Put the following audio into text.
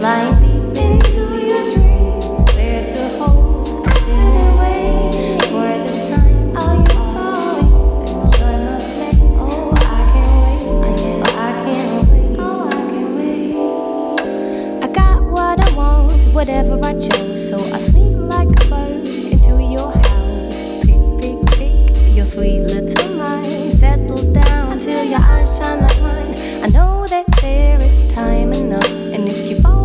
Flying deep into your dreams. There's a hole I sit and wait for the time. Are you falling? Enjoy my place. Oh, I can't wait. Oh, I can't wait. Oh, I can't wait. I got what I want, whatever I chose. So I sneak like a bird into your house. Pick, pick, pick your sweet little mind. Settle down till your eyes shine like mine. I know that there is time enough